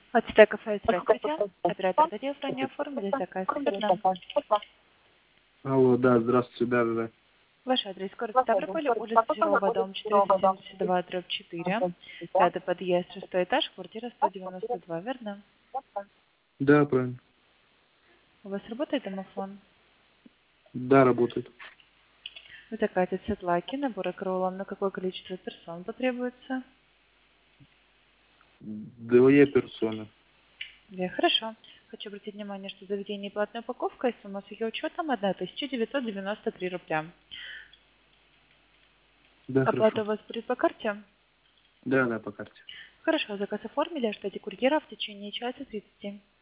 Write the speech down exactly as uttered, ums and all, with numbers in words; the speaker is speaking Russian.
Ацтек кафе, здравствуйте. Оператор радиофония оформили заказ. Верно. Алло, да, здравствуйте, да, да, да. Ваш адрес город Ставрополь, улица Серова, дом четыреста семьдесят два, дробь четыре. Пятый подъезд, шестой этаж, квартира сто девяносто два. Верно. Да, правильно. У вас работает домофон? Да, работает. В заказе сетлаки, набор акролом. На какое количество персон потребуется? Две персоны. Две. Хорошо. Хочу обратить внимание, что заведение платная упаковка и сумма с ее учетом тысяча девятьсот девяносто три рубля. Да, Оплата хорошо. у вас будет по карте? Да, да, по карте. Хорошо, заказ оформили, ждите курьера в течение часа тридцати.